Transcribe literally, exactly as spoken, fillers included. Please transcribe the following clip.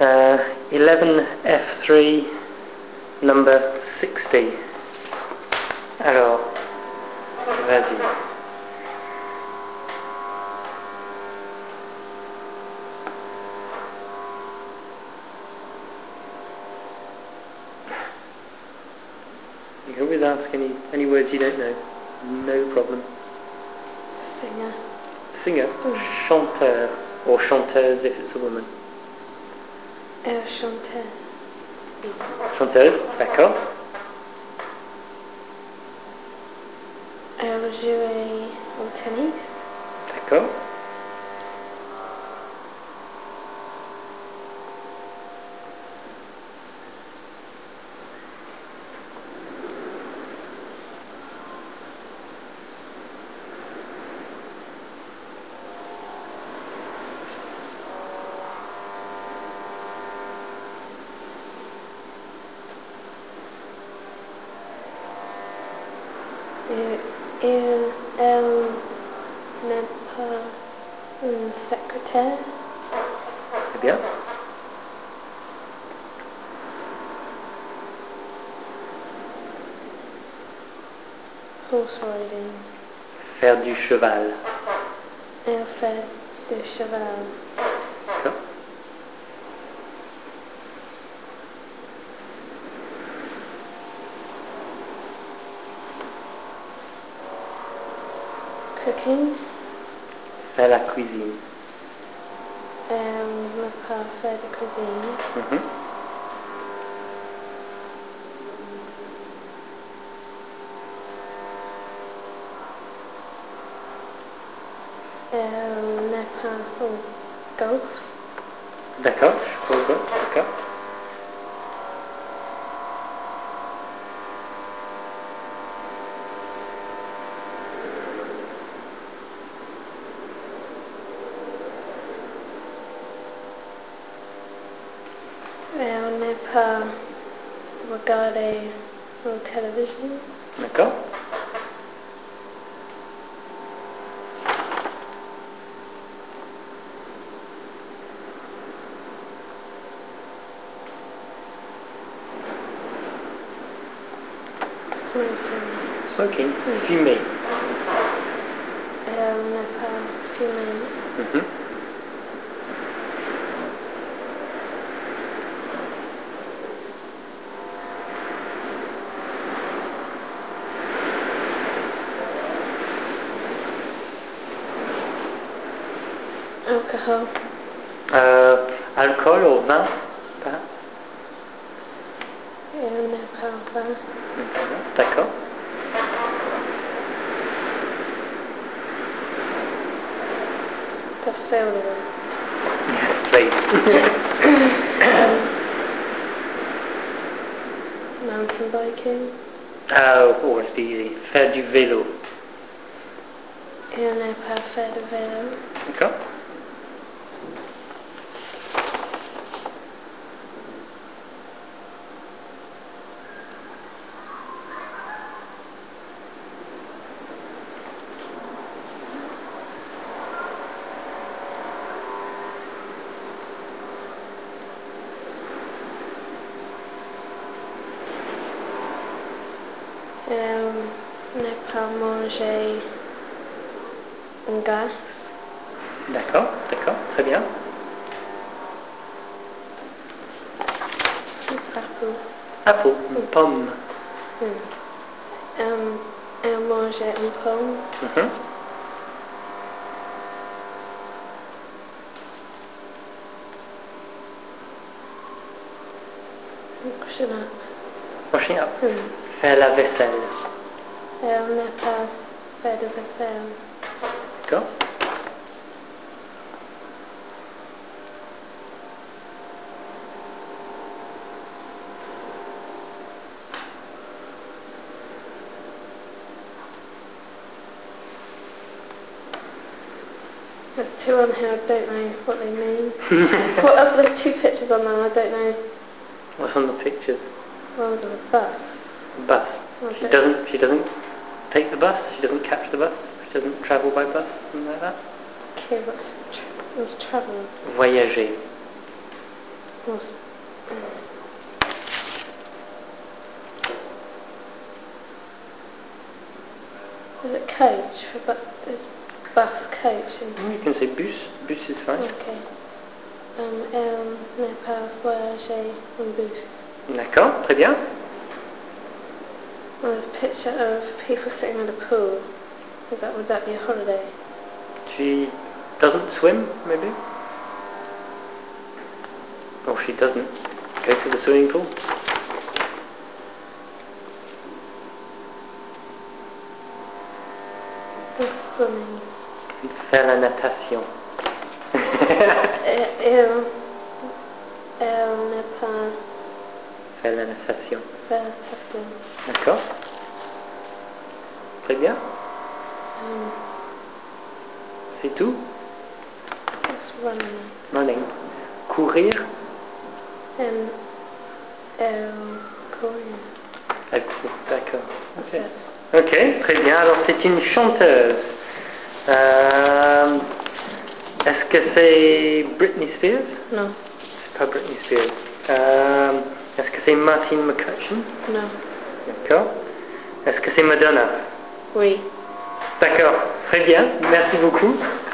Uh, eleven F three, number sixty. Alors, vas-y. You can always ask any, any words you don't know. No problem. Singer. Singer. Mm. Chanteur. Or chanteuse if it's a woman. Euh, chanteur. Chanteuse, d'accord. Elle jouait au tennis. D'accord. Et, et elle n'est pas une secrétaire. Très bien. Horse riding. Faire du cheval. Elle fait du cheval. D'accord. Cooking. Faire la cuisine. Elle ne pas faire de cuisine. Mhm. Elle n'est pas au golf. D'accord, je crois que d'accord. Elle n'est pas regarder au télévision. D'accord. Smoking. Smoking, fumer. Elle n'est pas fumer. Mhm. Alcohol. Euh, alcool ou vin, perhaps? Elle n'est pas vin. D'accord. Tough sailing. Yes, please. um, mountain biking. Oh, oh, it's easy. Faire du vélo. Elle n'est pas fait de vélo. D'accord. Elle n'est pas manger un gaz. D'accord, d'accord, très bien. C'est apple. Apple, une pomme. Mm. Um, elle mangeait une pomme. Mhm. Washing up. Washing up. Mm. Faire la vaisselle. Elle n'est pas fait de vaisselle. D'accord. There's two on here, I don't know what they mean. What are there's two pictures on there, I don't know. What's on the pictures? One's of a bus. Bus. Oh, She don't- doesn't. She doesn't take the bus. She doesn't catch the bus. She doesn't travel by bus. Something like that. Okay, what's tra- what's travel? Voyager. What's- Is it coach? For bu- is bus coach? In You can say bus. Bus is fine. okay. Um, elle n'est pas voyager en bus. D'accord, très bien. Well, there's a picture of people sitting at a pool. Is that, would that be a holiday? She doesn't swim, maybe? Or she doesn't go to the swimming pool? Or swimming. Faire la natation. Elle, elle, elle n'est pas Faire la natation. natation. D'accord. Très bien. Um, C'est tout? what's running? Running. Courir. And elle courir. Elle court. D'accord. That's Ok. it. Ok, très bien. Alors c'est une chanteuse. Euh, Est-ce que c'est Britney Spears? No. C'est pas Britney Spears. Euh, Est-ce que c'est Martine McCutcheon? No. D'accord. Est-ce que c'est Madonna? Oui. D'accord. Très bien. Merci beaucoup.